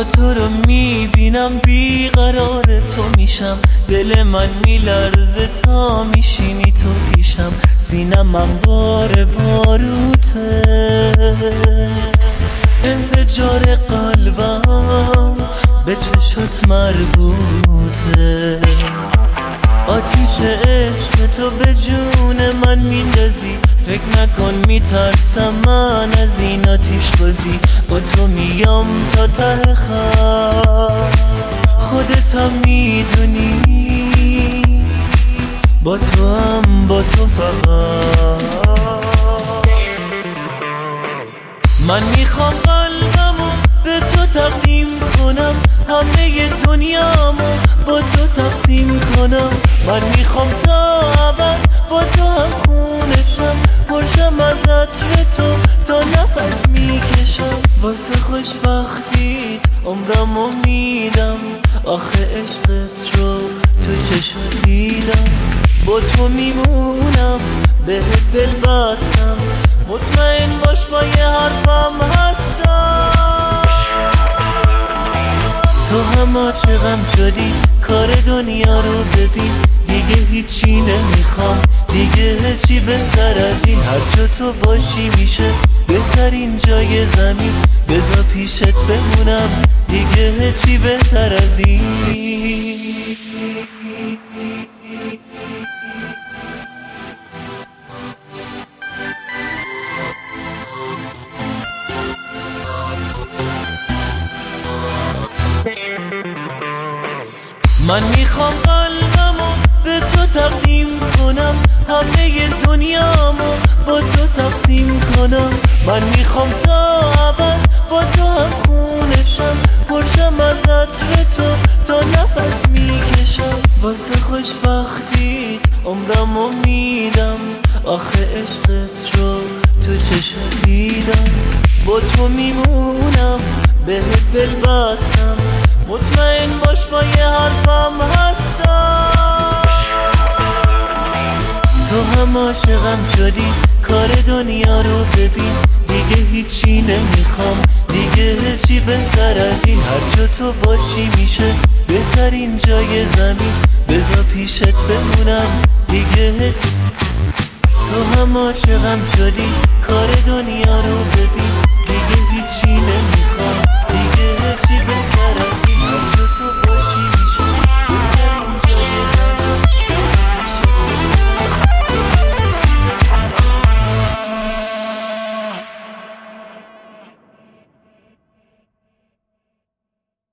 تا تو رو میبینم بیقرار تو میشم، دل من میلرزه تا میشینی تو پیشم، سینمم بار باروته، انفجار قلبم به چشت مربوطه، آتیش عشق تو به جون من میندازی، فکر نکن میترسم من از این آتیش بازی، با تو میام تا ته خط، خودت هم میدونی با تو هم با تو فقط، من میخوام قلبمو به تو تقدیم کنم، همه دنیامو با تو تقسیم کنم، من میخوام تا ابد با تو هم خونشم، پرشم از عطر تو تا نفس میکشم، واسه خوشبختیت عمرمو میدم، آخه عشقت رو تو چشم دیدم، با تو میمونم بهت دل بستم، مطمئن باش با یه حرفم هستم، تو هم عاشقم شدی کار دنیا رو ببین، دیگه هیچی نمیخوام، دیگه چی بهتر از این، هر جا تو باشی میشه بهترین جای زمین، بذار پیشت بمونم، دیگه چی بهتر از این. من میخوام قلبمو به تو تقدیم کنم، همه دنیامو با تو تقسیم کنم، من میخوام تا ابد با تو هم خونشم، پرشم از عطر تو تا نفس میکشم، واسه خوشبختیت عمرمو میدم، آخه عشقت رو تو چشم دیدم، با تو میمونم بهت دل بستم، مطمئن باش با یه حرفم هستم، تو هم عاشقم شدی کار دنیا رو ببین، دیگه هیچی نمیخوام، دیگه چی بهتر از این، هر جا تو باشی میشه بهترین جای زمین، بذار پیشت بمونم، دیگه تو هم عاشقم شدی کار دنیا رو ببین، دیگه هیچی نمیخوام.